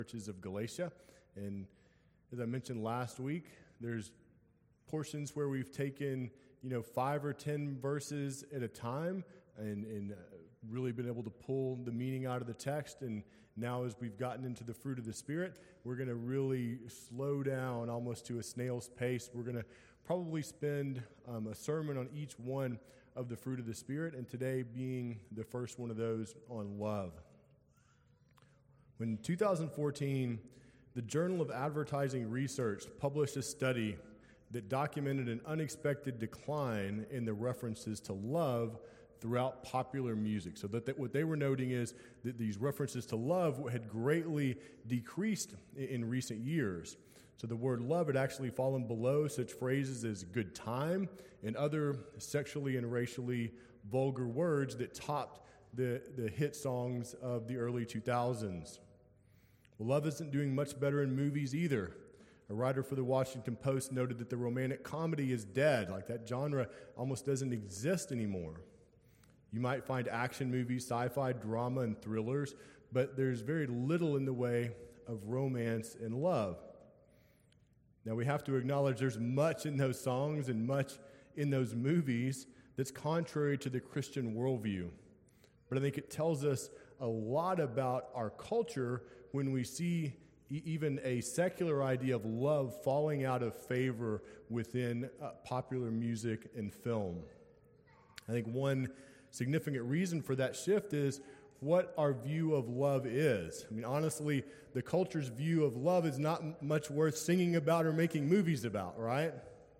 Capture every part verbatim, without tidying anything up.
churches of Galatia. And as I mentioned last week, there's portions where we've taken, you know, five or ten verses at a time and, and uh, really been able to pull the meaning out of the text. And now as we've gotten into the fruit of the Spirit, we're going to really slow down almost to a snail's pace. We're going to probably spend um, a sermon on each one of the fruit of the Spirit, and today being the first one of those on love. When two thousand fourteen, the Journal of Advertising Research published a study that documented an unexpected decline in the references to love throughout popular music. So that, that what they were noting is that these references to love had greatly decreased in, in recent years. So the word love had actually fallen below such phrases as good time and other sexually and racially vulgar words that topped the, the hit songs of the early two thousands. Well, love isn't doing much better in movies either. A writer for the Washington Post noted that the romantic comedy is dead, like that genre almost doesn't exist anymore. You might find action movies, sci-fi, drama, and thrillers, but there's very little in the way of romance and love. Now, we have to acknowledge there's much in those songs and much in those movies that's contrary to the Christian worldview. But I think it tells us a lot about our culture when we see e- even a secular idea of love falling out of favor within uh, popular music and film. I think one significant reason for that shift is what our view of love is. I mean, honestly, the culture's view of love is not m- much worth singing about or making movies about, right?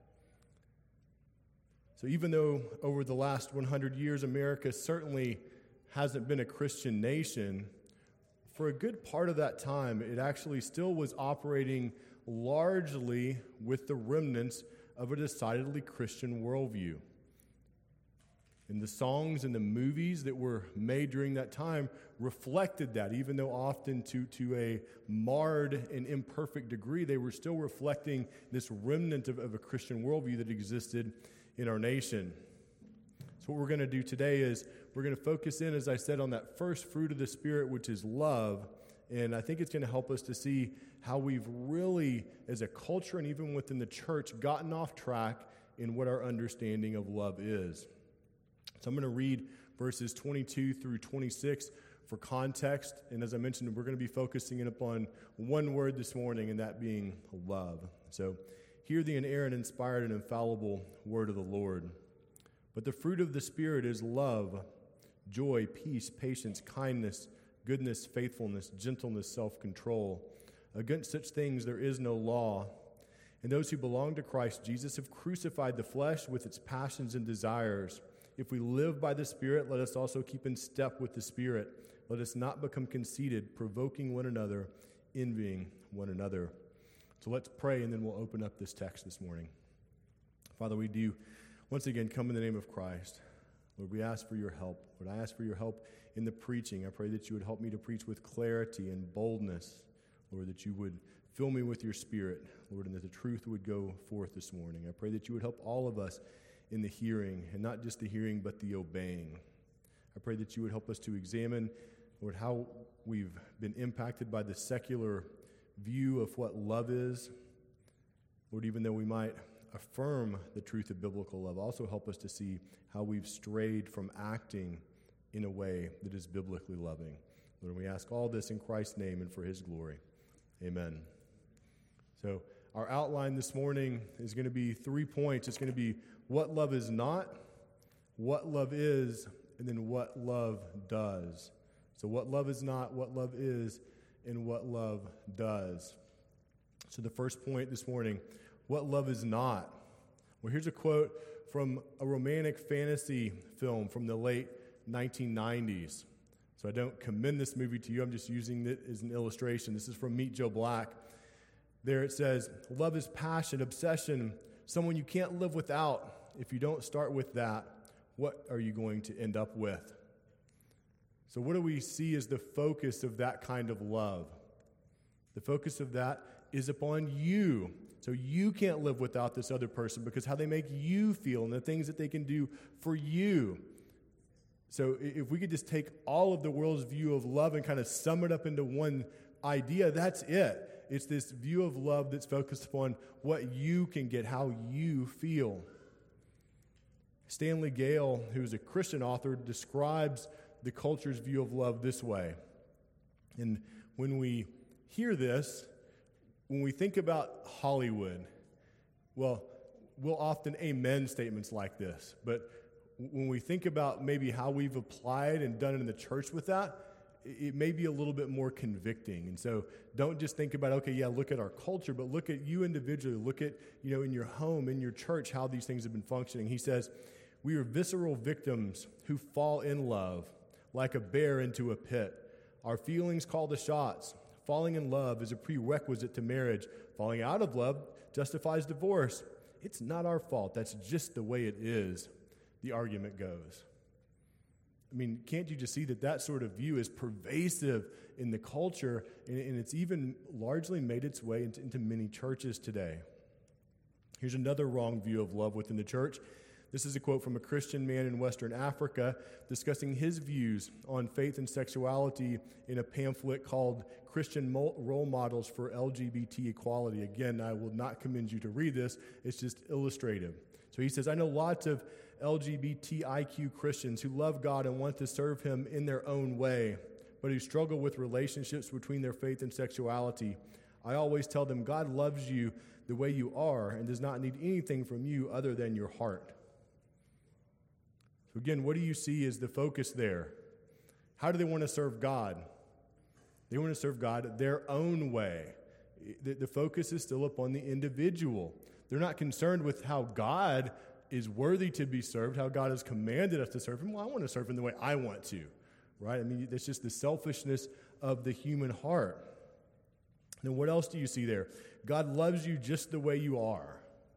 So even though over the last one hundred years, America certainly hasn't been a Christian nation, for a good part of that time, it actually still was operating largely with the remnants of a decidedly Christian worldview. And the songs and the movies that were made during that time reflected that, even though often to, to a marred and imperfect degree, they were still reflecting this remnant of, of a Christian worldview that existed in our nation. So what we're going to do today is we're going to focus in, as I said, on that first fruit of the Spirit, which is love. And I think it's going to help us to see how we've really, as a culture and even within the church, gotten off track in what our understanding of love is. So I'm going to read verses twenty-two through twenty-six for context. And as I mentioned, we're going to be focusing in upon one word this morning, and that being love. So hear the inerrant, inspired, and infallible word of the Lord. But the fruit of the Spirit is love, joy, peace, patience, kindness, goodness, faithfulness, gentleness, self-control. Against such things there is no law. And those who belong to Christ Jesus have crucified the flesh with its passions and desires. If we live by the Spirit, let us also keep in step with the Spirit. Let us not become conceited, provoking one another, envying one another. So let's pray, and then we'll open up this text this morning. Father, we do once again come in the name of Christ. Lord, we ask for your help. Lord, I ask for your help in the preaching. I pray that you would help me to preach with clarity and boldness. Lord, that you would fill me with your Spirit, Lord, and that the truth would go forth this morning. I pray that you would help all of us in the hearing, and not just the hearing, but the obeying. I pray that you would help us to examine, Lord, how we've been impacted by the secular view of what love is. Lord, even though we might affirm the truth of biblical love, also help us to see how we've strayed from acting in a way that is biblically loving. Lord, we ask all this in Christ's name and for his glory. Amen. So our outline this morning is going to be three points. It's going to be what love is not, what love is, and then what love does. So what love is not, what love is, and what love does. So the first point this morning, what love is not. Well, here's a quote from a romantic fantasy film from the late nineteen nineties. So I don't commend this movie to you. I'm just using it as an illustration. This is from Meet Joe Black. There it says, love is passion, obsession, someone you can't live without. If you don't start with that, what are you going to end up with? So what do we see as the focus of that kind of love? The focus of that is upon you. So you can't live without this other person because how they make you feel and the things that they can do for you. So if we could just take all of the world's view of love and kind of sum it up into one idea, that's it. It's this view of love that's focused upon what you can get, how you feel. Stanley Gale, who's a Christian author, describes the culture's view of love this way. And when we hear this, when we think about Hollywood, well, we'll often amen statements like this. But when we think about maybe how we've applied and done it in the church with that, it may be a little bit more convicting. And so don't just think about, okay, yeah, look at our culture, but look at you individually. Look at, you know, in your home, in your church, how these things have been functioning. He says, we are visceral victims who fall in love like a bear into a pit. Our feelings call the shots. Falling in love is a prerequisite to marriage. Falling out of love justifies divorce. It's not our fault. That's just the way it is, the argument goes. I mean, can't you just see that that sort of view is pervasive in the culture, and, and it's even largely made its way into, into many churches today? Here's another wrong view of love within the church. This is a quote from a Christian man in Western Africa discussing his views on faith and sexuality in a pamphlet called Christian Role Models for L G B T Equality. Again, I will not commend you to read this. It's just illustrative. So he says, I know lots of L G B T I Q Christians who love God and want to serve him in their own way, but who struggle with relationships between their faith and sexuality. I always tell them God loves you the way you are and does not need anything from you other than your heart. So again, what do you see as the focus there? How do they want to serve God? They want to serve God their own way. The, the focus is still upon the individual. They're not concerned with how God is worthy to be served, how God has commanded us to serve him. Well, I want to serve him the way I want to, right? I mean, it's just the selfishness of the human heart. Then what else do you see there? God loves you just the way you are.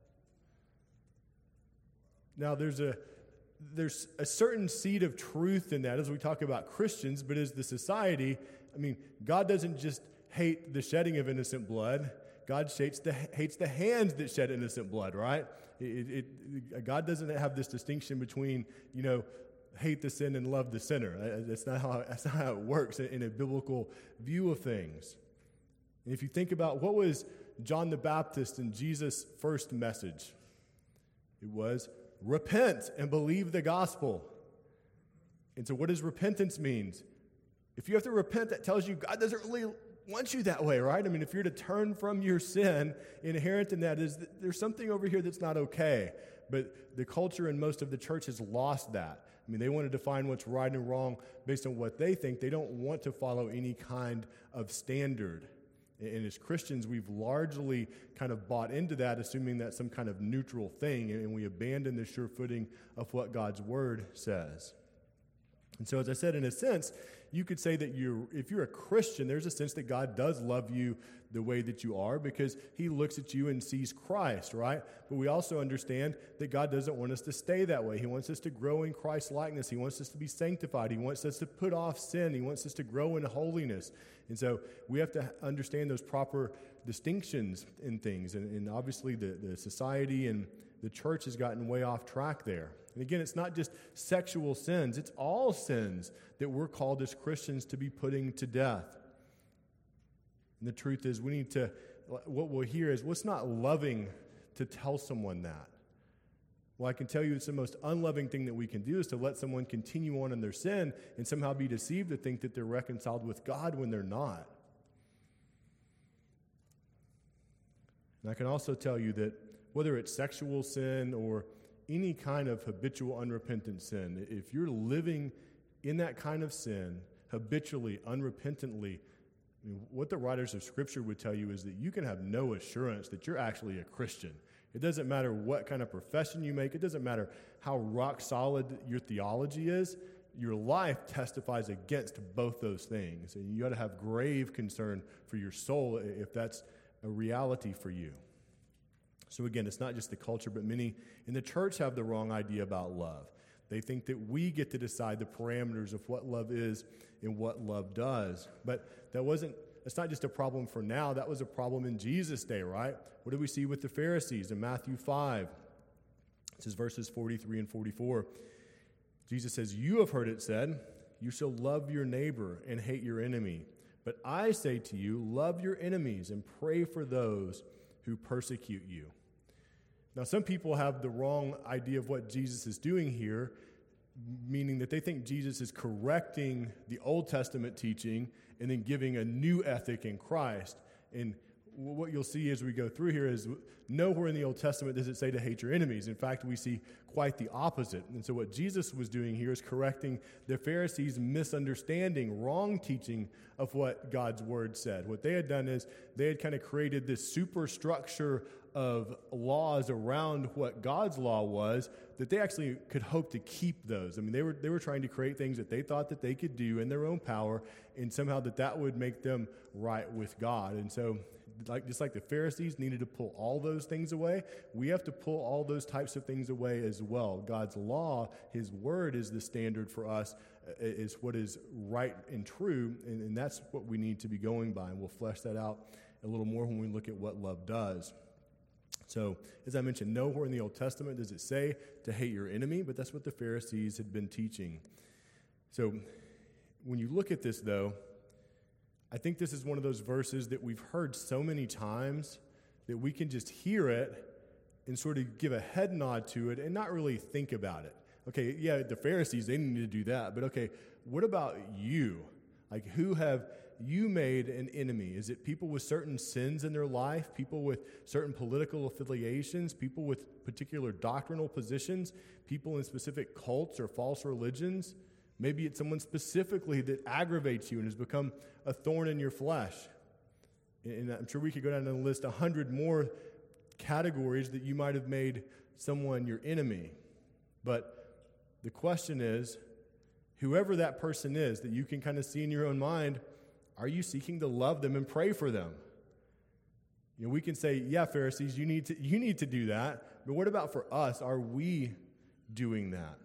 Now, there's a There's a certain seed of truth in that as we talk about Christians, but as the society, I mean, God doesn't just hate the shedding of innocent blood. God hates the, hates the hands that shed innocent blood, right? It, it, it, God doesn't have this distinction between, you know, hate the sin and love the sinner. That's not how, that's not how it works in a biblical view of things. And if you think about what was John the Baptist and Jesus' first message, it was, repent and believe the gospel. And so what does repentance mean? If you have to repent, that tells you God doesn't really want you that way, right? I mean, if you're to turn from your sin, inherent in that is that there's something over here that's not okay. But the culture and most of the church has lost that. I mean, they want to define what's right and wrong based on what they think. They don't want to follow any kind of standard. And as Christians, we've largely kind of bought into that, assuming that's some kind of neutral thing, and we abandon the sure footing of what God's Word says. And so, as I said, in a sense, you could say that you're, if you're a Christian, there's a sense that God does love you the way that you are because he looks at you and sees Christ, right? But we also understand that God doesn't want us to stay that way. He wants us to grow in Christ's likeness. He wants us to be sanctified. He wants us to put off sin. He wants us to grow in holiness. And so we have to understand those proper distinctions in things. And, and obviously the, the society and the church has gotten way off track there. And again, it's not just sexual sins. It's all sins that we're called as Christians to be putting to death. And the truth is we need to, what we'll hear is, well, it's not loving to tell someone that. Well, I can tell you it's the most unloving thing that we can do is to let someone continue on in their sin and somehow be deceived to think that they're reconciled with God when they're not. And I can also tell you that whether it's sexual sin or any kind of habitual unrepentant sin, if you're living in that kind of sin habitually, unrepentantly, I mean, what the writers of Scripture would tell you is that you can have no assurance that you're actually a Christian. It doesn't matter what kind of profession you make. It doesn't matter how rock solid your theology is. Your life testifies against both those things. And you ought to have grave concern for your soul if that's a reality for you. So again, it's not just the culture, but many in the church have the wrong idea about love. They think that we get to decide the parameters of what love is and what love does. But that wasn't, it's not just a problem for now. That was a problem in Jesus' day, right? What do we see with the Pharisees in Matthew five? This is verses forty-three and forty-four. Jesus says, "You have heard it said, you shall love your neighbor and hate your enemy. But I say to you, love your enemies and pray for those who persecute you. Now, some people have the wrong idea of what Jesus is doing here, meaning that they think Jesus is correcting the Old Testament teaching and then giving a new ethic in Christ. And what you'll see as we go through here is nowhere in the Old Testament does it say to hate your enemies. In fact, we see quite the opposite. And so what Jesus was doing here is correcting the Pharisees' misunderstanding, wrong teaching of what God's word said. What they had done is they had kind of created this superstructure of laws around what God's law was that they actually could hope to keep those. I mean, they were they were trying to create things that they thought that they could do in their own power, and somehow that that would make them right with God. And so like just like the Pharisees needed to pull all those things away, we have to pull all those types of things away as well. God's law, his word, is the standard for us, is what is right and true, and, and that's what we need to be going by. And we'll flesh that out a little more when we look at what love does. So, as I mentioned, nowhere in the Old Testament does it say to hate your enemy, but that's what the Pharisees had been teaching. So, when you look at this, though, I think this is one of those verses that we've heard so many times that we can just hear it and sort of give a head nod to it and not really think about it. Okay, yeah, the Pharisees, they need to do that, but okay, what about you? Like, who have you made an enemy? Is it people with certain sins in their life, people with certain political affiliations, people with particular doctrinal positions, people in specific cults or false religions? Maybe it's someone specifically that aggravates you and has become a thorn in your flesh. And I'm sure we could go down and list a hundred more categories that you might have made someone your enemy. But the question is, whoever that person is that you can kind of see in your own mind, are you seeking to love them and pray for them? You know, we can say, yeah, Pharisees, you need to you need to do that. But what about for us? Are we doing that?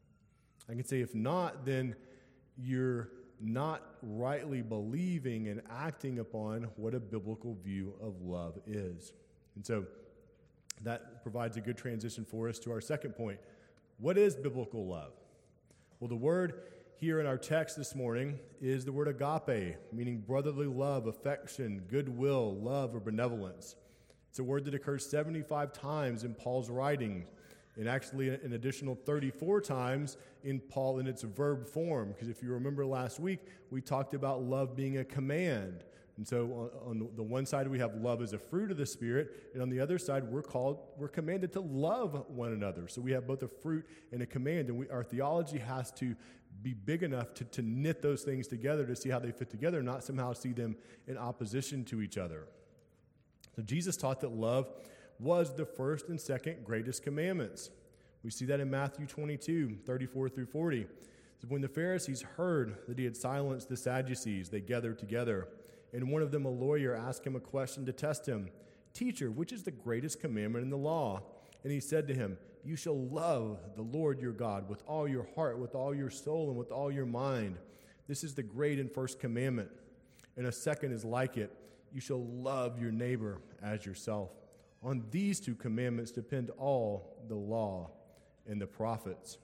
I can say if not, then you're not rightly believing and acting upon what a biblical view of love is. And so that provides a good transition for us to our second point. What is biblical love? Well, the word here in our text this morning is the word agape, meaning brotherly love, affection, goodwill, love, or benevolence. It's a word that occurs seventy-five times in Paul's writings, and actually an additional thirty-four times in Paul in its verb form. Because if you remember last week, we talked about love being a command. And so on, on the one side, we have love as a fruit of the Spirit, and on the other side, we're called, we're commanded to love one another. So we have both a fruit and a command, and we, our theology has to be big enough to, to knit those things together to see how they fit together, not somehow see them in opposition to each other. So Jesus taught that love was the first and second greatest commandments. We see that in Matthew twenty-two, thirty-four through forty. So when the Pharisees heard that he had silenced the Sadducees, they gathered together. And one of them, a lawyer, asked him a question to test him. Teacher, which is the greatest commandment in the law? And he said to him, you shall love the Lord your God with all your heart, with all your soul, and with all your mind. This is the great and first commandment. And a second is like it. You shall love your neighbor as yourself. On these two commandments depend all the law and the prophets.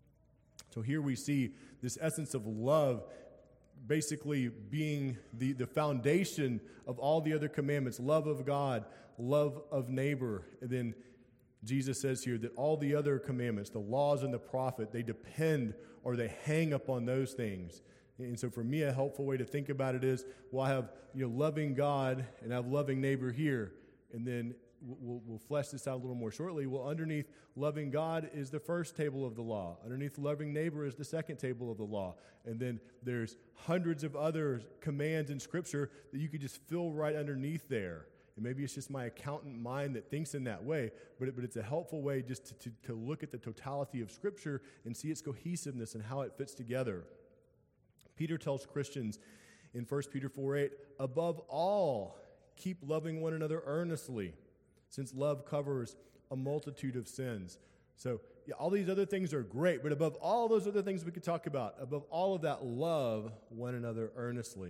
So here we see this essence of love basically being the, the foundation of all the other commandments, love of God, love of neighbor. And then Jesus says here that all the other commandments, the laws and the prophet, they depend or they hang upon those things. And so for me, a helpful way to think about it is, well, I have, you know, loving God and I have loving neighbor here. And then we'll, we'll flesh this out a little more shortly. Well, underneath loving God is the first table of the law. Underneath loving neighbor is the second table of the law. And then there's hundreds of other commands in Scripture that you could just fill right underneath there. And maybe it's just my accountant mind that thinks in that way, but, it, but it's a helpful way just to, to, to look at the totality of Scripture and see its cohesiveness and how it fits together. Peter tells Christians in First Peter four eight, above all, keep loving one another earnestly, since love covers a multitude of sins. So, yeah, all these other things are great, but above all those other things we could talk about, above all of that, love one another earnestly.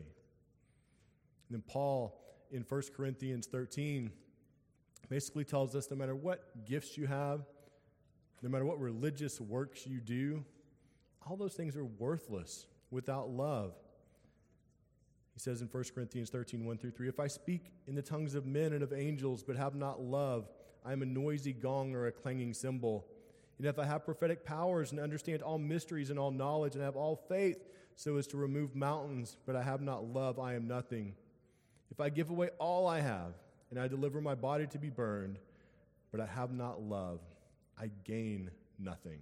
And then Paul, in First Corinthians thirteen, basically tells us no matter what gifts you have, no matter what religious works you do, all those things are worthless without love. He says in First Corinthians thirteen, one through three, if I speak in the tongues of men and of angels, but have not love, I am a noisy gong or a clanging cymbal. And if I have prophetic powers and understand all mysteries and all knowledge and have all faith so as to remove mountains, but I have not love, I am nothing. If I give away all I have and I deliver my body to be burned, but I have not love, I gain nothing.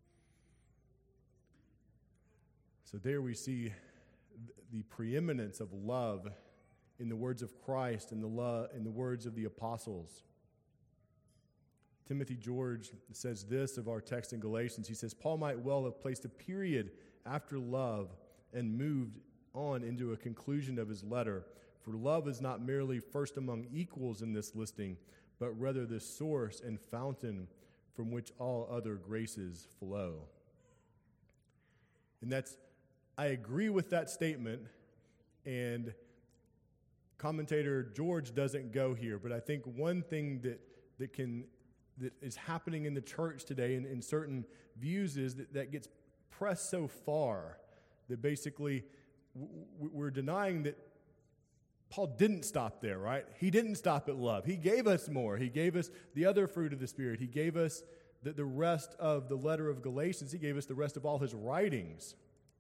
So there we see the preeminence of love in the words of Christ and the love in the words of the apostles. Timothy George says this of our text in Galatians. He says, Paul might well have placed a period after love and moved on into a conclusion of his letter. For love is not merely first among equals in this listing, but rather the source and fountain from which all other graces flow. And that's, I agree with that statement, and commentator George doesn't go here, but I think one thing that, that can that is happening in the church today in, in certain views is that that gets pressed so far that basically w- we're denying that Paul didn't stop there, right? He didn't stop at love. He gave us more. He gave us the other fruit of the Spirit. He gave us the, the rest of the letter of Galatians. He gave us the rest of all his writings.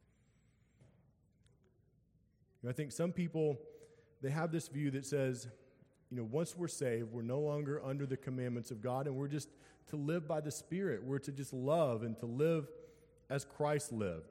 I think some people, they have this view that says, you know, once we're saved, we're no longer under the commandments of God, and we're just to live by the Spirit. We're to just love and to live as Christ lived.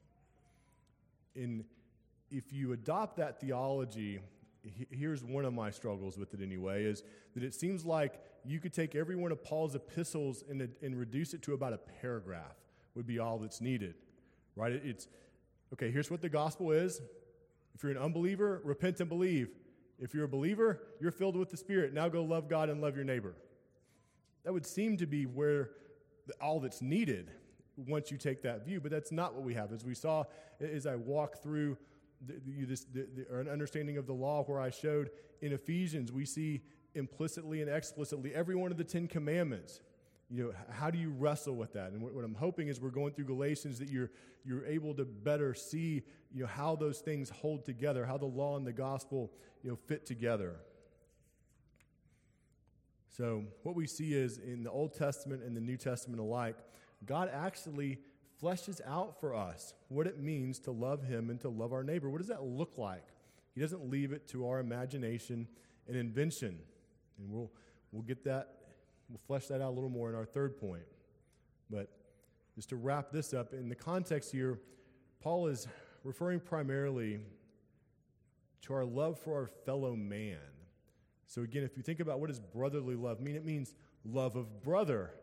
And if you adopt that theology, here's one of my struggles with it anyway, is that it seems like you could take every one of Paul's epistles and, and reduce it to about a paragraph would be all that's needed, right? It's, okay, here's what the gospel is. If you're an unbeliever, repent and believe. If you're a believer, you're filled with the Spirit. Now go love God and love your neighbor. That would seem to be where the, all that's needed once you take that view, but that's not what we have. As we saw, as I walk through the, the, this, the, the, an understanding of the law where I showed in Ephesians, we see implicitly and explicitly every one of the Ten Commandments. You know, how do you wrestle with that? And what, what I'm hoping is we're going through Galatians that you're you're able to better see, you know, how those things hold together, how the law and the gospel, you know, fit together. So what we see is in the Old Testament and the New Testament alike, God actually fleshes out for us what it means to love him and to love our neighbor. What does that look like? He doesn't leave it to our imagination and invention. And we'll we'll get that, we'll flesh that out a little more in our third point. But just to wrap this up, in the context here, Paul is referring primarily to our love for our fellow man. So again, if you think about what does brotherly love mean, it means love of brother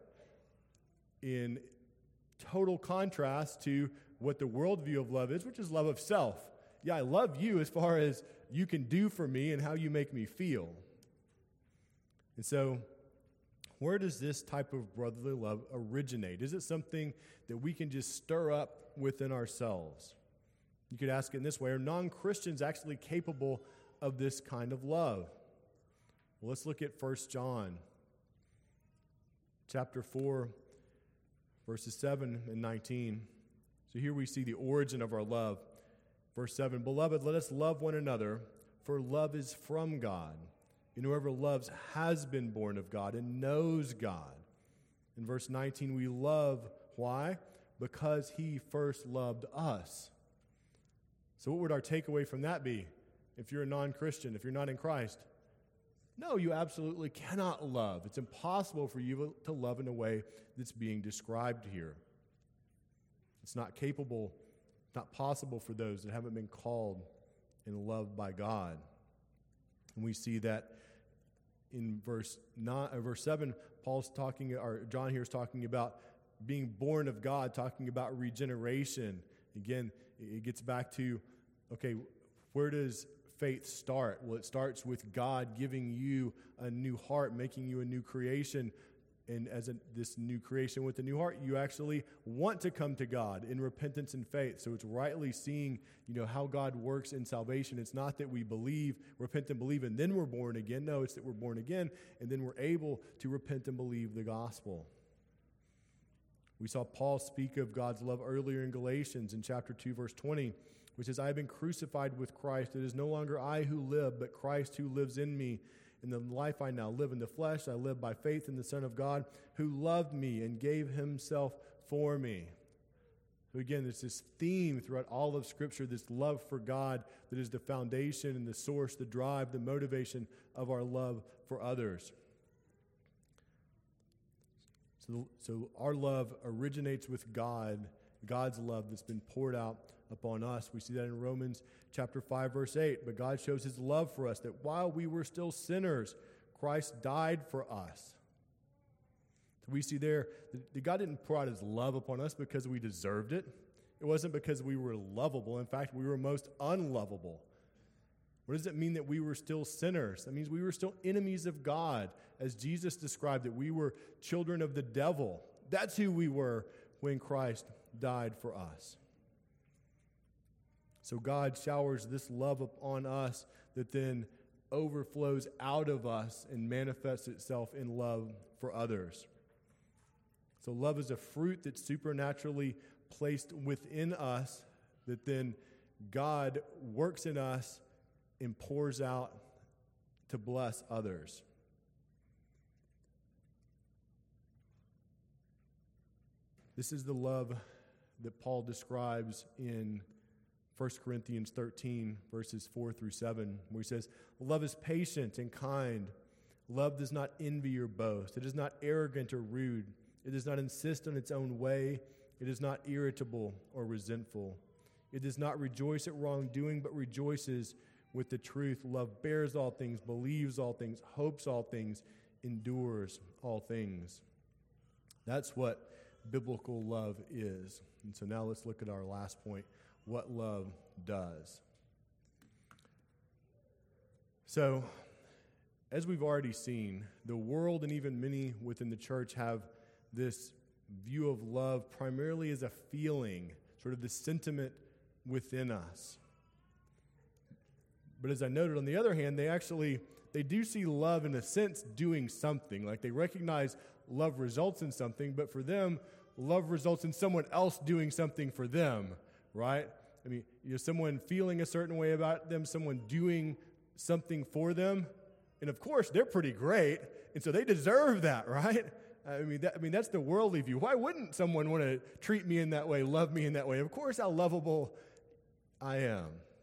in total contrast to what the worldview of love is, which is love of self. Yeah, I love you as far as you can do for me and how you make me feel. And so, where does this type of brotherly love originate? Is it something that we can just stir up within ourselves? You could ask it in this way: are non-Christians actually capable of this kind of love? Well, let's look at First John chapter four, verses seven and nineteen. So here we see the origin of our love. Verse seven, Beloved, let us love one another, for love is from God. And whoever loves has been born of God and knows God. In verse nineteen, we love, why? Because he first loved us. So what would our takeaway from that be if you're a non-Christian, if you're not in Christ? No, you absolutely cannot love. It's impossible for you to love in a way that's being described here. It's not capable, not possible for those that haven't been called and loved by God. And we see that in verse nine, uh, verse seven, Paul's talking, or John here is talking about being born of God, talking about regeneration. Again, it gets back to, okay, where does faith start? Well, it starts with God giving you a new heart, making you a new creation. And as a, this new creation with a new heart, you actually want to come to God in repentance and faith. So it's rightly seeing, you know, how God works in salvation. It's not that we believe, repent and believe, and then we're born again. No, it's that we're born again, and then we're able to repent and believe the gospel. We saw Paul speak of God's love earlier in Galatians in chapter two, verse twenty, which says, I have been crucified with Christ. It is no longer I who live, but Christ who lives in me. In the life I now live in the flesh, I live by faith in the Son of God, who loved me and gave himself for me. So again, there's this theme throughout all of Scripture, this love for God that is the foundation and the source, the drive, the motivation of our love for others. So, so our love originates with God, God's love that's been poured out upon us. We see that in Romans chapter five, verse eight. But God shows his love for us, that while we were still sinners, Christ died for us. So we see there that God didn't pour out his love upon us because we deserved it. It wasn't because we were lovable. In fact, we were most unlovable. What does it mean that we were still sinners? That means we were still enemies of God. As Jesus described it, we were children of the devil. That's who we were when Christ died for us. So God showers this love upon us that then overflows out of us and manifests itself in love for others. So love is a fruit that's supernaturally placed within us that then God works in us and pours out to bless others. This is the love that Paul describes in First Corinthians thirteen, verses four through seven, where he says, love is patient and kind. Love does not envy or boast. It is not arrogant or rude. It does not insist on its own way. It is not irritable or resentful. It does not rejoice at wrongdoing, but rejoices with the truth. Love bears all things, believes all things, hopes all things, endures all things. That's what biblical love is. And so now let's look at our last point, what love does. So, as we've already seen, the world and even many within the church have this view of love primarily as a feeling, sort of the sentiment within us. But as I noted, on the other hand, they actually, they do see love in a sense doing something. Like they recognize love results in something, but for them, love results in someone else doing something for them, right? I mean, you know, someone feeling a certain way about them, someone doing something for them. And of course, they're pretty great, and so they deserve that, right? I mean, that, I mean, that's the worldly view. Why wouldn't someone want to treat me in that way, love me in that way? Of course, how lovable I am.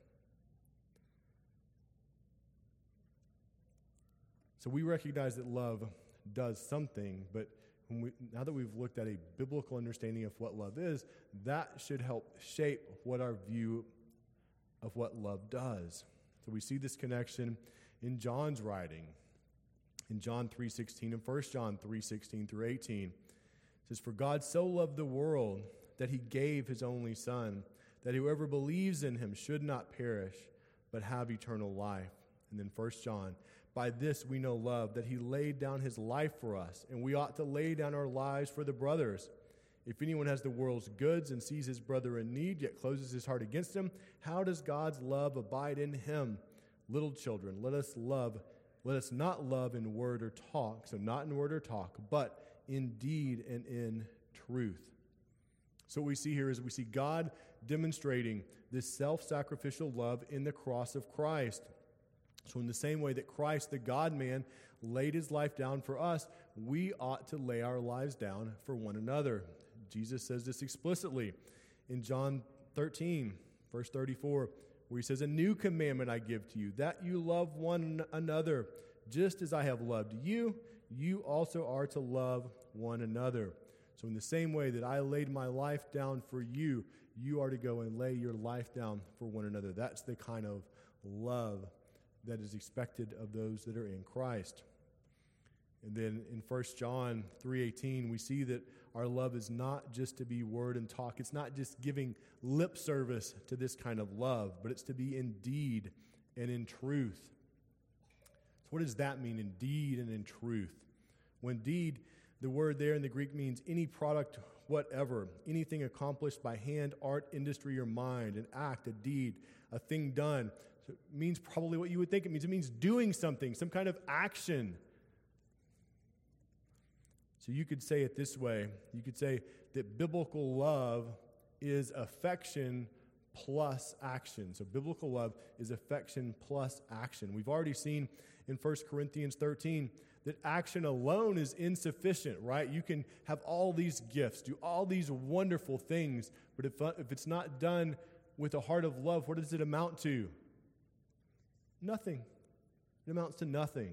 So we recognize that love does something, but when we, now that we've looked at a biblical understanding of what love is, that should help shape what our view of what love does. So we see this connection in John's writing, in John three sixteen and First John three sixteen through eighteen. It says, for God so loved the world that he gave his only Son, that whoever believes in him should not perish, but have eternal life. And then First John, by this we know love, that he laid down his life for us, and we ought to lay down our lives for the brothers. If anyone has the world's goods and sees his brother in need, yet closes his heart against him, how does God's love abide in him? Little children, let us love, let us not love in word or talk, so not in word or talk, but in deed and in truth. So what we see here is we see God demonstrating this self-sacrificial love in the cross of Christ. So in the same way that Christ, the God-man, laid his life down for us, we ought to lay our lives down for one another. Jesus says this explicitly in John thirteen, verse thirty-four, where he says, a new commandment I give to you, that you love one another. Just as I have loved you, you also are to love one another. So in the same way that I laid my life down for you, you are to go and lay your life down for one another. That's the kind of love that is expected of those that are in Christ. And then in First John three eighteen, we see that our love is not just to be word and talk. It's not just giving lip service to this kind of love, but it's to be in deed and in truth. So what does that mean, in deed and in truth? When deed, the word there in the Greek means any product whatever, anything accomplished by hand, art, industry, or mind, an act, a deed, a thing done. So it means probably what you would think it means. It means doing something, some kind of action. So you could say it this way. You could say that biblical love is affection plus action. So biblical love is affection plus action. We've already seen in First Corinthians thirteen that action alone is insufficient, right? You can have all these gifts, do all these wonderful things, but if, uh, if it's not done with a heart of love, what does it amount to? Nothing. It amounts to nothing.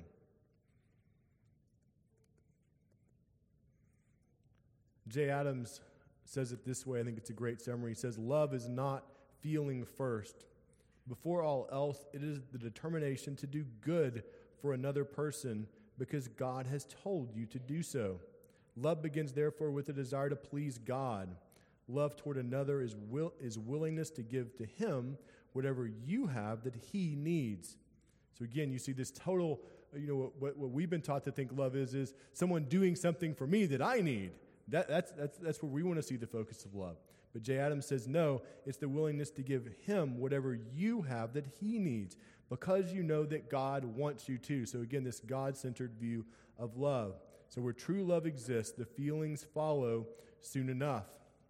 Jay Adams says it this way. I think it's a great summary. He says, love is not feeling first. Before all else, it is the determination to do good for another person because God has told you to do so. Love begins, therefore, with a desire to please God. Love toward another is will, is willingness to give to him whatever you have that he needs. So again, you see this total, you know, what, what we've been taught to think love is, is someone doing something for me that I need. That, that's, that's, that's where we want to see the focus of love. But Jay Adams says, no, it's the willingness to give him whatever you have that he needs because you know that God wants you to. So again, this God-centered view of love. So where true love exists, the feelings follow soon enough.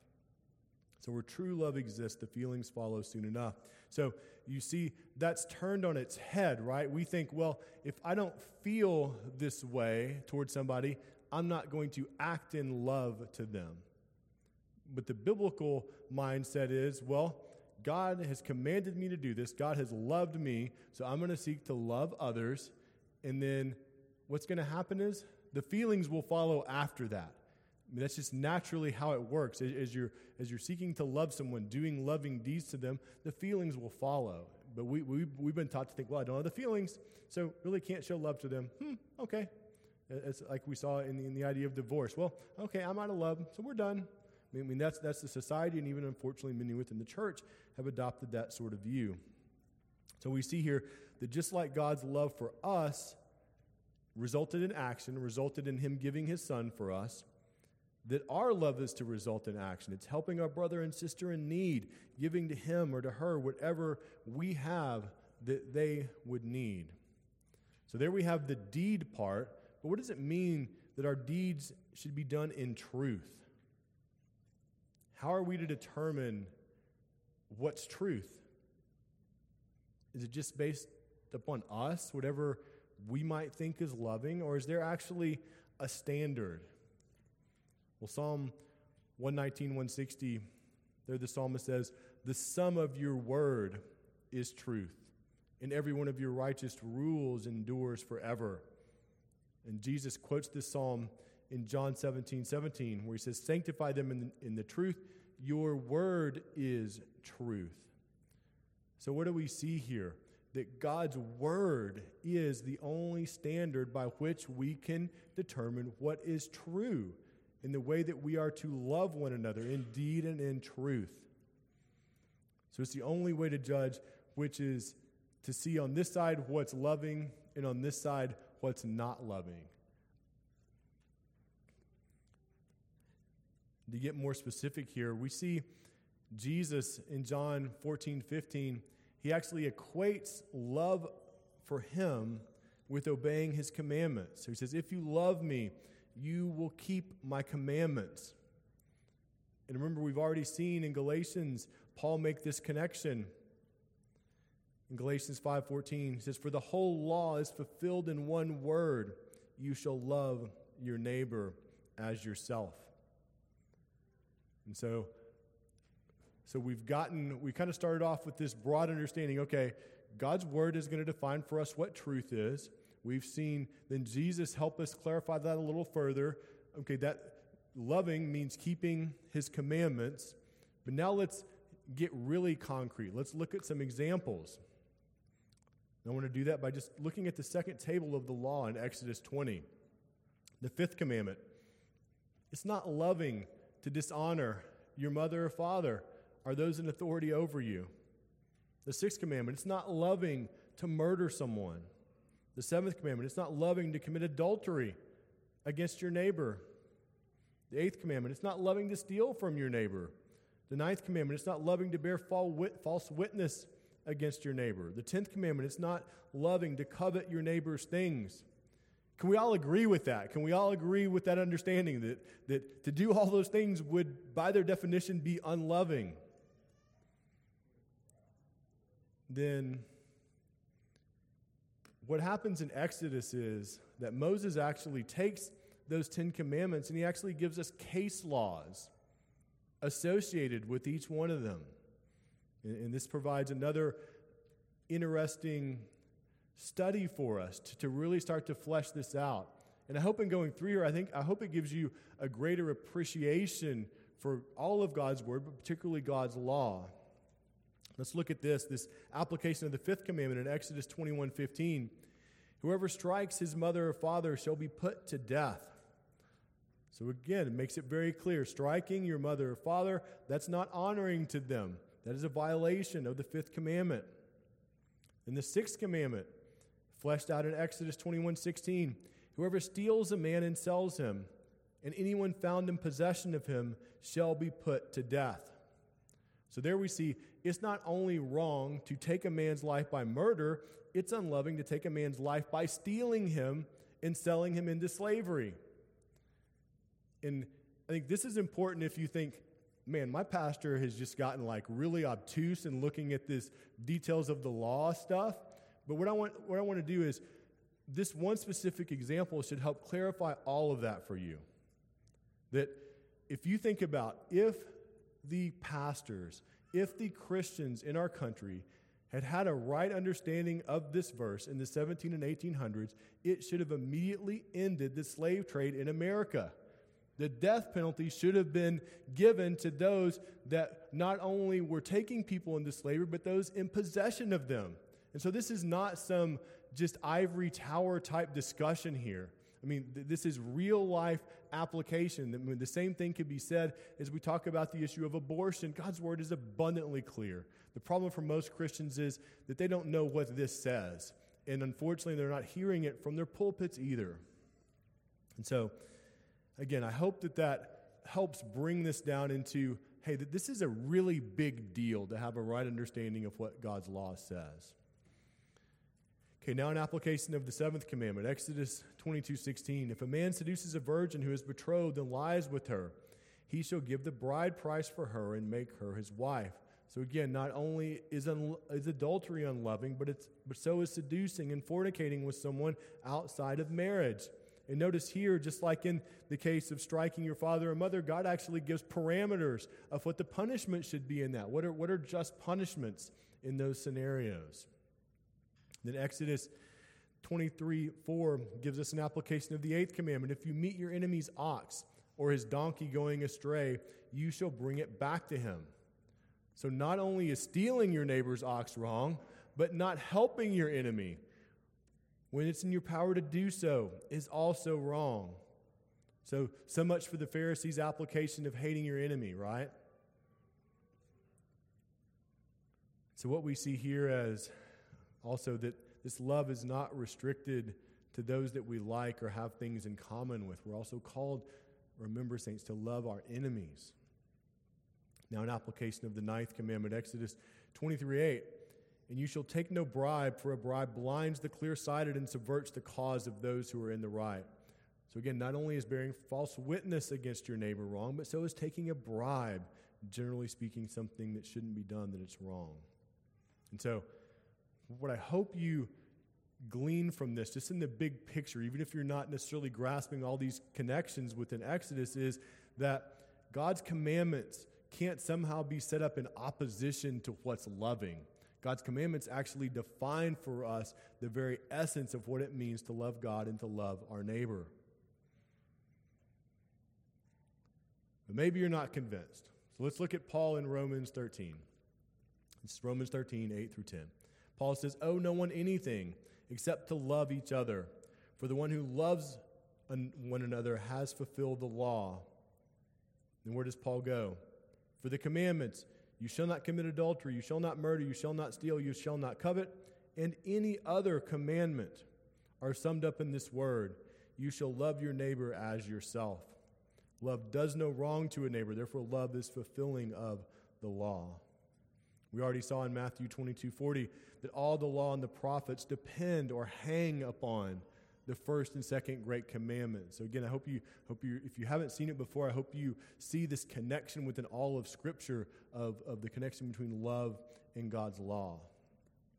So where true love exists, the feelings follow soon enough. So you see, that's turned on its head, right? We think, well, if I don't feel this way towards somebody, I'm not going to act in love to them. But the biblical mindset is, well, God has commanded me to do this. God has loved me, so I'm going to seek to love others. And then what's going to happen is the feelings will follow after that. I mean, that's just naturally how it works. As, as you're as you're seeking to love someone, doing loving deeds to them, the feelings will follow. But we, we, we've been taught to think, well, I don't have the feelings, so really can't show love to them. Hmm, okay. It's like we saw in the, in the idea of divorce. Well, okay, I'm out of love, so we're done. I mean, that's that's the society, and even unfortunately many within the church have adopted that sort of view. So we see here that just like God's love for us resulted in action, resulted in him giving his son for us, that our love is to result in action. It's helping our brother and sister in need, giving to him or to her whatever we have that they would need. So there we have the deed part, but what does it mean that our deeds should be done in truth? How are we to determine what's truth? Is it just based upon us, whatever we might think is loving, or is there actually a standard? Well, Psalm one nineteen, one sixty, there the psalmist says, the sum of your word is truth, and every one of your righteous rules endures forever. And Jesus quotes this psalm in John seventeen, seventeen, where he says, sanctify them in the, in the truth. Your word is truth. So what do we see here? That God's word is the only standard by which we can determine what is true in the way that we are to love one another in deed and in truth. So it's the only way to judge, which is to see on this side what's loving and on this side what's not loving. To get more specific here, we see Jesus in John fourteen, fifteen, he actually equates love for him with obeying his commandments. So he says, if you love me, you will keep my commandments. And remember, we've already seen in Galatians, Paul make this connection. In Galatians five fourteen, he says, for the whole law is fulfilled in one word, you shall love your neighbor as yourself. And so, so we've gotten, we kind of started off with this broad understanding, okay, God's word is going to define for us what truth is. We've seen then Jesus help us clarify that a little further. Okay, that loving means keeping his commandments. But now let's get really concrete. Let's look at some examples. And I want to do that by just looking at the second table of the law in Exodus twenty. The fifth commandment. It's not loving to dishonor your mother or father or those in authority over you. The sixth commandment. It's not loving to murder someone. The seventh commandment, it's not loving to commit adultery against your neighbor. The eighth commandment, it's not loving to steal from your neighbor. The ninth commandment, it's not loving to bear false witness against your neighbor. The tenth commandment, it's not loving to covet your neighbor's things. Can we all agree with that? Can we all agree with that understanding that, that to do all those things would, by their definition, be unloving? then what happens in Exodus is that Moses actually takes those Ten Commandments and he actually gives us case laws associated with each one of them. And, and this provides another interesting study for us to, to really start to flesh this out. And I hope in going through here, I think I hope it gives you a greater appreciation for all of God's word, but particularly God's law. Let's look at this, this application of the fifth commandment in Exodus twenty-one fifteen. Whoever strikes his mother or father shall be put to death. So again, it makes it very clear. Striking your mother or father, that's not honoring to them. That is a violation of the fifth commandment. And the sixth commandment, fleshed out in Exodus twenty-one sixteen. Whoever steals a man and sells him, and anyone found in possession of him shall be put to death. So there we see it's not only wrong to take a man's life by murder, it's unloving to take a man's life by stealing him and selling him into slavery. And I think this is important if you think, man, my pastor has just gotten like really obtuse in looking at this details of the law stuff. But what I want what I want to do is this one specific example should help clarify all of that for you. That if you think about if the pastors, if the Christians in our country had had a right understanding of this verse in the seventeen and eighteen hundreds, it should have immediately ended the slave trade in America. The death penalty should have been given to those that not only were taking people into slavery, but those in possession of them. And so this is not some just ivory tower type discussion here. I mean, th- this is real life application. I mean, the same thing could be said as we talk about the issue of abortion. God's word is abundantly clear. The problem for most Christians is that they don't know what this says. And unfortunately, they're not hearing it from their pulpits either. And so, again, I hope that that helps bring this down into, hey, that this is a really big deal to have a right understanding of what God's law says. Okay, now an application of the seventh commandment, Exodus twenty-two sixteen. If a man seduces a virgin who is betrothed and lies with her, he shall give the bride price for her and make her his wife. So again, not only is, un- is adultery unloving, but it's but so is seducing and fornicating with someone outside of marriage. And notice here, just like in the case of striking your father or mother, God actually gives parameters of what the punishment should be in that. What are, what are just punishments in those scenarios? Then Exodus twenty-three four gives us an application of the eighth commandment. If you meet your enemy's ox or his donkey going astray, you shall bring it back to him. So not only is stealing your neighbor's ox wrong, but not helping your enemy when it's in your power to do so is also wrong. So, so much for the Pharisees' application of hating your enemy, right? So what we see here as also that this love is not restricted to those that we like or have things in common with. We're also called, remember, saints, to love our enemies. Now, an application of the ninth commandment, Exodus twenty-three eight. And you shall take no bribe, for a bribe blinds the clear-sighted and subverts the cause of those who are in the right. So again, not only is bearing false witness against your neighbor wrong, but so is taking a bribe, generally speaking, something that shouldn't be done, that it's wrong. And so, what I hope you glean from this, just in the big picture, even if you're not necessarily grasping all these connections within Exodus, is that God's commandments can't somehow be set up in opposition to what's loving. God's commandments actually define for us the very essence of what it means to love God and to love our neighbor. But maybe you're not convinced. So let's look at Paul in Romans thirteen. It's Romans thirteen, eight through ten. Paul says, owe no one anything except to love each other. For the one who loves one another has fulfilled the law. And where does Paul go? For the commandments, you shall not commit adultery, you shall not murder, you shall not steal, you shall not covet, and any other commandment are summed up in this word, you shall love your neighbor as yourself. Love does no wrong to a neighbor, therefore love is fulfilling of the law. We already saw in Matthew twenty-two forty that all the law and the prophets depend or hang upon the first and second great commandment. So again, I hope you, hope you, if you haven't seen it before, I hope you see this connection within all of Scripture of, of the connection between love and God's law.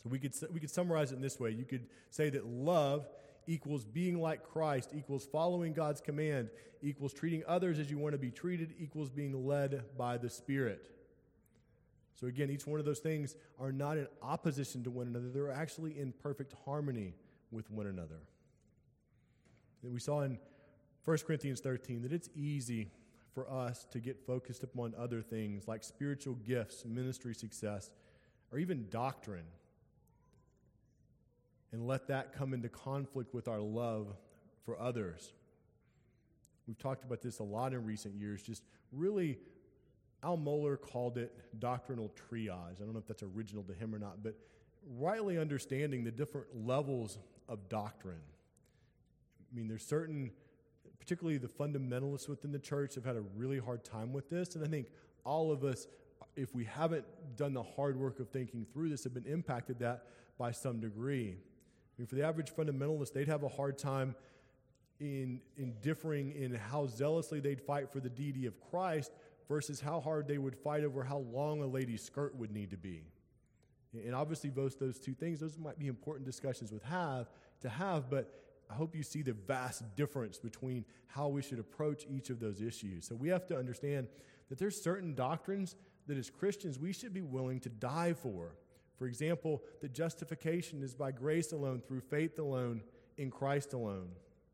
So we could we could summarize it in this way. You could say that love equals being like Christ, equals following God's command, equals treating others as you want to be treated, equals being led by the Spirit. So again, each one of those things are not in opposition to one another. They're actually in perfect harmony with one another. And we saw in First Corinthians thirteen that it's easy for us to get focused upon other things like spiritual gifts, ministry success, or even doctrine, and let that come into conflict with our love for others. We've talked about this a lot in recent years, just really, Al Mohler called it doctrinal triage. I don't know if that's original to him or not, but rightly understanding the different levels of doctrine. I mean, there's certain, particularly the fundamentalists within the church have had a really hard time with this, and I think all of us, if we haven't done the hard work of thinking through this, have been impacted that by some degree. I mean, for the average fundamentalist, they'd have a hard time in, in differing in how zealously they'd fight for the deity of Christ versus how hard they would fight over how long a lady's skirt would need to be. And obviously, both those two things, those might be important discussions with have to have, but I hope you see the vast difference between how we should approach each of those issues. So we have to understand that there's certain doctrines that as Christians we should be willing to die for. For example, that justification is by grace alone, through faith alone, in Christ alone.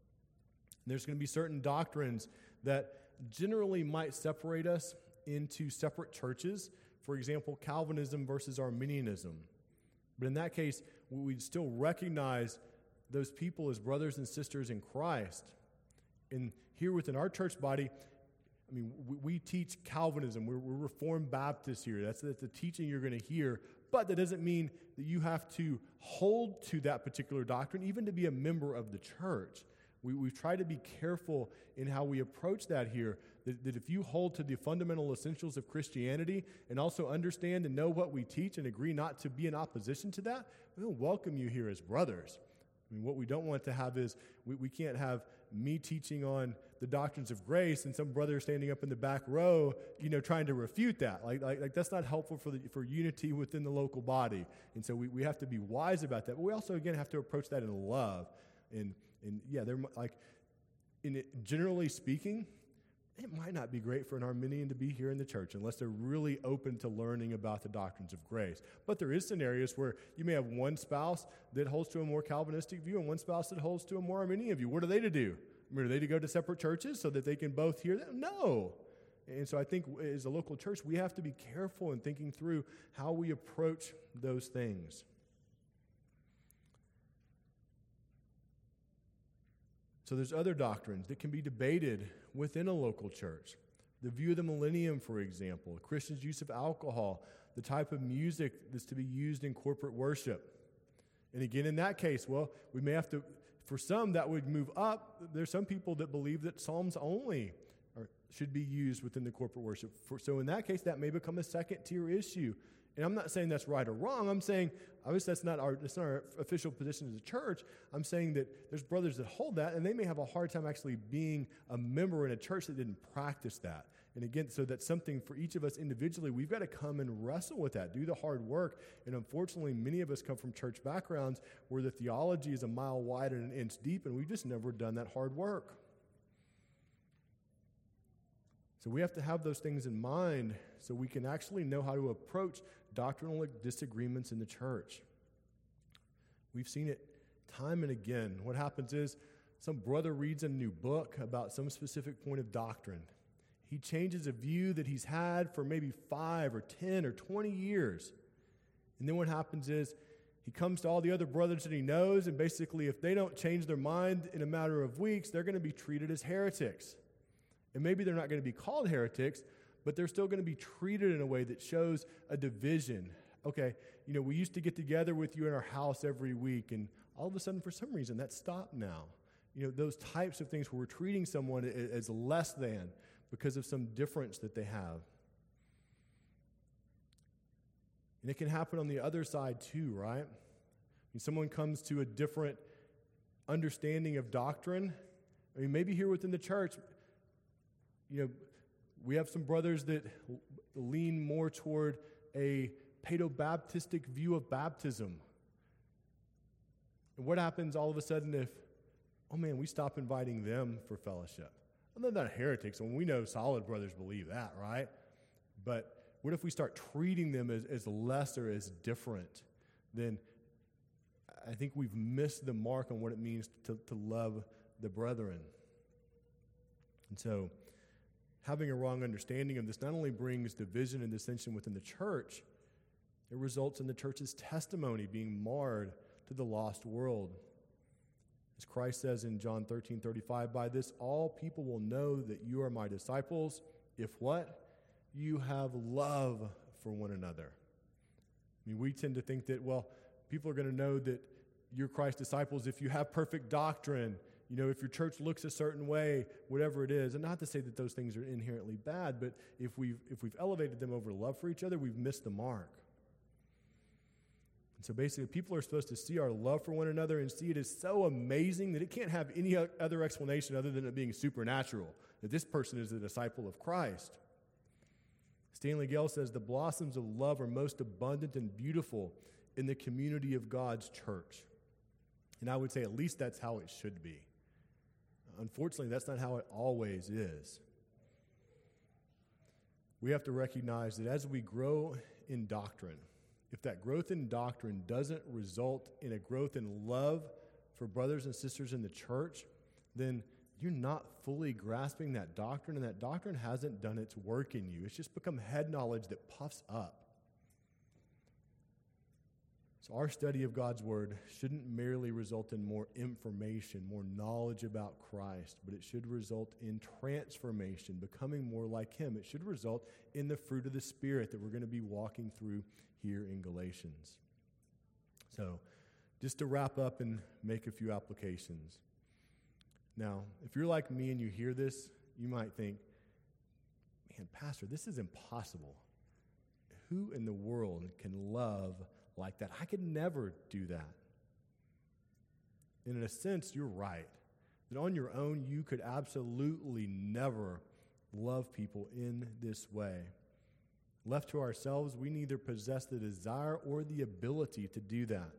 And there's going to be certain doctrines that generally might separate us into separate churches. For example, Calvinism versus Arminianism. But in that case, we'd still recognize those people as brothers and sisters in Christ. And here within our church body, I mean, we, we teach Calvinism. We're, we're Reformed Baptists here. That's, that's the teaching you're going to hear. But that doesn't mean that you have to hold to that particular doctrine, even to be a member of the church. We, we've tried to be careful in how we approach that here, that, that if you hold to the fundamental essentials of Christianity and also understand and know what we teach and agree not to be in opposition to that, we'll welcome you here as brothers. I mean, what we don't want to have is we, we can't have me teaching on the doctrines of grace and some brother standing up in the back row, you know, trying to refute that. Like, like, like that's not helpful for the, for unity within the local body. And so we, we have to be wise about that. But we also, again, have to approach that in love. And, and yeah, they're like, in it, generally speaking, it might not be great for an Arminian to be here in the church unless they're really open to learning about the doctrines of grace. But there is scenarios where you may have one spouse that holds to a more Calvinistic view and one spouse that holds to a more Arminian view. What are they to do? I mean, are they to go to separate churches so that they can both hear that? No. And so I think as a local church, we have to be careful in thinking through how we approach those things. So there's other doctrines that can be debated within a local church. The view of the millennium, for example, Christians' use of alcohol, the type of music that's to be used in corporate worship. And again, in that case, well, we may have to, for some, that would move up. There's some people that believe that psalms only are, should be used within the corporate worship. For, so in that case, that may become a second-tier issue. And I'm not saying that's right or wrong. I'm saying, obviously, that's not our that's not our official position as a church. I'm saying that there's brothers that hold that, and they may have a hard time actually being a member in a church that didn't practice that. And again, so that's something for each of us individually. We've got to come and wrestle with that, do the hard work. And unfortunately, many of us come from church backgrounds where the theology is a mile wide and an inch deep, and we've just never done that hard work. So we have to have those things in mind so we can actually know how to approach doctrinal disagreements in the church. We've seen it time and again. What happens is some brother reads a new book about some specific point of doctrine. He changes a view that he's had for maybe five or ten or twenty years. And then what happens is he comes to all the other brothers that he knows, and basically if they don't change their mind in a matter of weeks, they're going to be treated as heretics. And maybe they're not going to be called heretics, but they're still going to be treated in a way that shows a division. Okay, you know, we used to get together with you in our house every week, and all of a sudden, for some reason, that's stopped now. You know, those types of things where we're treating someone as less than because of some difference that they have. And it can happen on the other side too, right? When someone comes to a different understanding of doctrine, I mean, maybe here within the church, you know, we have some brothers that lean more toward a paedobaptistic view of baptism. And what happens all of a sudden if, oh man, we stop inviting them for fellowship? And they're not heretics, and we know solid brothers believe that, right? But what if we start treating them as, as lesser, as different? Then I think we've missed the mark on what it means to, to love the brethren. And so having a wrong understanding of this not only brings division and dissension within the church, it results in the church's testimony being marred to the lost world. As Christ says in John thirteen thirty-five, by this all people will know that you are my disciples, if what? You have love for one another. I mean, we tend to think that, well, people are going to know that you're Christ's disciples if you have perfect doctrine, you know, if your church looks a certain way, whatever it is. And not to say that those things are inherently bad, but if we've, if we've elevated them over love for each other, we've missed the mark. And so basically, people are supposed to see our love for one another and see it as so amazing that it can't have any other explanation other than it being supernatural, that this person is a disciple of Christ. Stanley Gale says, the blossoms of love are most abundant and beautiful in the community of God's church. And I would say at least that's how it should be. Unfortunately, that's not how it always is. We have to recognize that as we grow in doctrine, if that growth in doctrine doesn't result in a growth in love for brothers and sisters in the church, then you're not fully grasping that doctrine, and that doctrine hasn't done its work in you. It's just become head knowledge that puffs up. So our study of God's Word shouldn't merely result in more information, more knowledge about Christ, but it should result in transformation, becoming more like Him. It should result in the fruit of the Spirit that we're going to be walking through here in Galatians. So, just to wrap up and make a few applications. Now, if you're like me and you hear this, you might think, man, Pastor, this is impossible. Who in the world can love like that? I could never do that. And in a sense, you're right. That on your own, you could absolutely never love people in this way. Left to ourselves, we neither possess the desire or the ability to do that.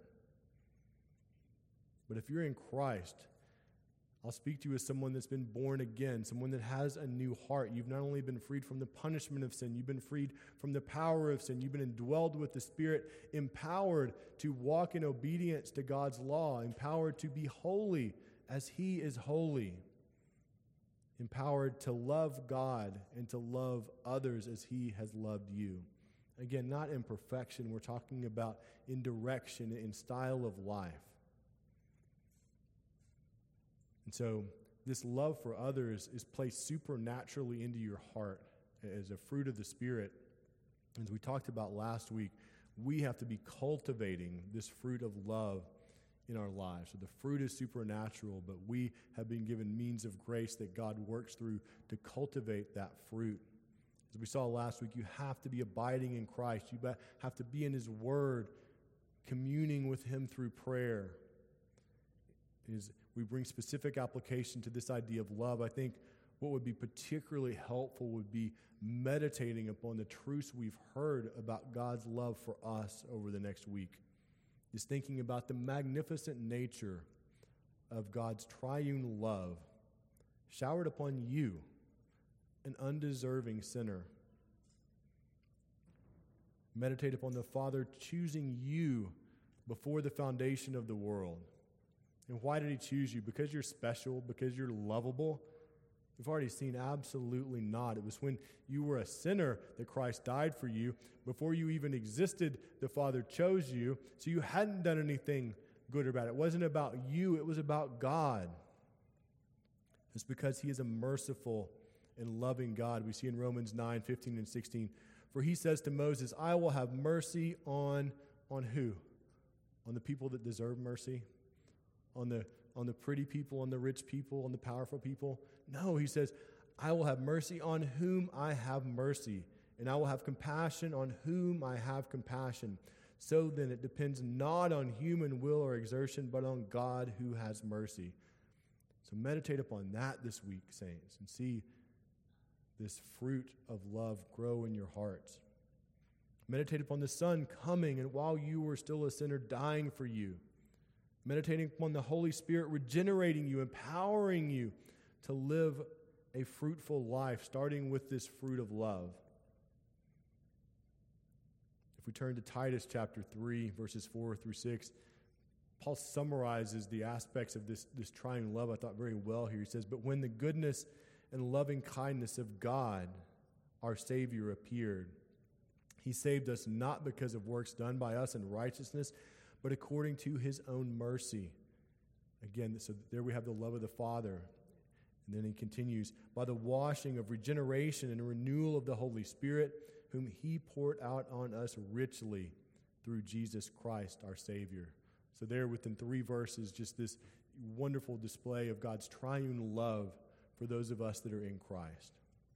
But if you're in Christ, I'll speak to you as someone that's been born again, someone that has a new heart. You've not only been freed from the punishment of sin, you've been freed from the power of sin. You've been indwelled with the Spirit, empowered to walk in obedience to God's law, empowered to be holy as He is holy, empowered to love God and to love others as He has loved you. Again, not in perfection. We're talking about in direction, in style of life. And so this love for others is placed supernaturally into your heart as a fruit of the Spirit. As we talked about last week, we have to be cultivating this fruit of love in our lives. So the fruit is supernatural, but we have been given means of grace that God works through to cultivate that fruit. As we saw last week, you have to be abiding in Christ. You have to be in His Word, communing with Him through prayer. Is we bring specific application to this idea of love. I think what would be particularly helpful would be meditating upon the truths we've heard about God's love for us over the next week. Is thinking about the magnificent nature of God's triune love showered upon you, an undeserving sinner. Meditate upon the Father choosing you before the foundation of the world. And why did He choose you? Because you're special? Because you're lovable? We've already seen absolutely not. It was when you were a sinner that Christ died for you. Before you even existed, the Father chose you, so you hadn't done anything good about it. It wasn't about you, it was about God. It's because He is a merciful and loving God. We see in Romans nine, fifteen and sixteen, for He says to Moses, I will have mercy on, on who? On the people that deserve mercy? On the on the pretty people, on the rich people, on the powerful people? No, He says, I will have mercy on whom I have mercy, and I will have compassion on whom I have compassion. So then it depends not on human will or exertion, but on God who has mercy. So meditate upon that this week, saints, and see this fruit of love grow in your hearts. Meditate upon the Son coming, and while you were still a sinner, dying for you. Meditating upon the Holy Spirit, regenerating you, empowering you to live a fruitful life, starting with this fruit of love. If we turn to Titus chapter three, verses four through six, Paul summarizes the aspects of this, this triune love, I thought, very well here. He says, "But when the goodness and loving kindness of God, our Savior, appeared, he saved us not because of works done by us in righteousness, but according to his own mercy." Again, so there we have the love of the Father. And then he continues, "By the washing of regeneration and renewal of the Holy Spirit, whom he poured out on us richly through Jesus Christ, our Savior." So there within three verses, just this wonderful display of God's triune love for those of us that are in Christ.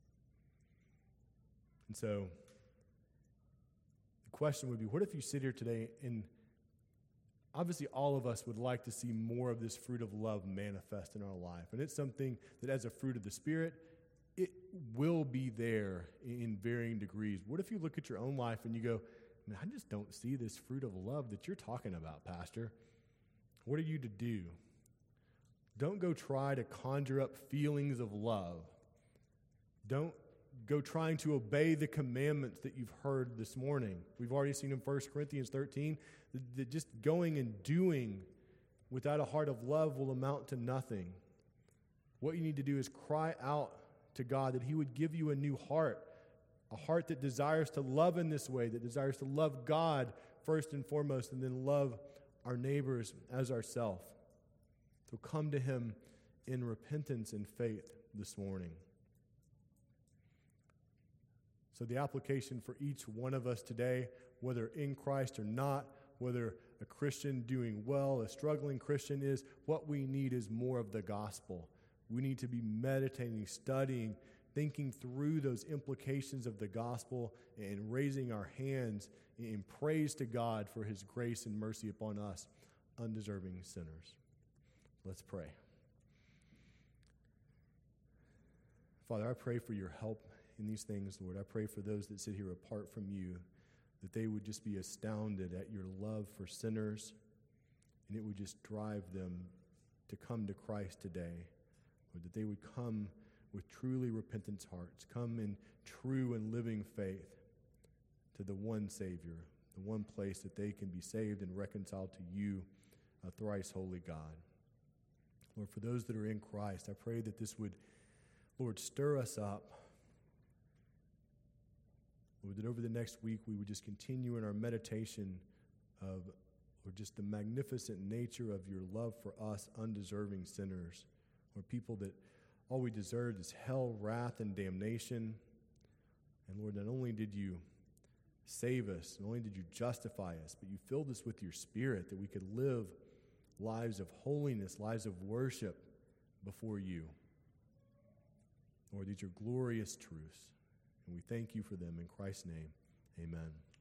And so the question would be, what if you sit here today and obviously all of us would like to see more of this fruit of love manifest in our life. And it's something that as a fruit of the Spirit, it will be there in varying degrees. What if you look at your own life and you go, "Man, I just don't see this fruit of love that you're talking about, Pastor"? What are you to do? Don't go try to conjure up feelings of love. Don't go trying to obey the commandments that you've heard this morning. We've already seen in First Corinthians thirteen that, that just going and doing without a heart of love will amount to nothing. What you need to do is cry out to God that he would give you a new heart, a heart that desires to love in this way, that desires to love God first and foremost, and then love our neighbors as ourselves. So come to him in repentance and faith this morning. So the application for each one of us today, whether in Christ or not, whether a Christian doing well, a struggling Christian, is what we need is more of the gospel. We need to be meditating, studying, thinking through those implications of the gospel and raising our hands in praise to God for his grace and mercy upon us, undeserving sinners. Let's pray. Father, I pray for your help in these things, Lord. I pray for those that sit here apart from you, that they would just be astounded at your love for sinners, and it would just drive them to come to Christ today, or that they would come with truly repentant hearts, come in true and living faith to the one Savior, the one place that they can be saved and reconciled to you, a thrice holy God. Lord, for those that are in Christ, I pray that this would, Lord, stir us up. Lord, that over the next week we would just continue in our meditation of, Lord, just the magnificent nature of your love for us, undeserving sinners, or people that all we deserve is hell, wrath, and damnation. And Lord, not only did you save us, not only did you justify us, but you filled us with your Spirit that we could live lives of holiness, lives of worship before you. Lord, these are glorious truths, and we thank you for them in Christ's name. Amen.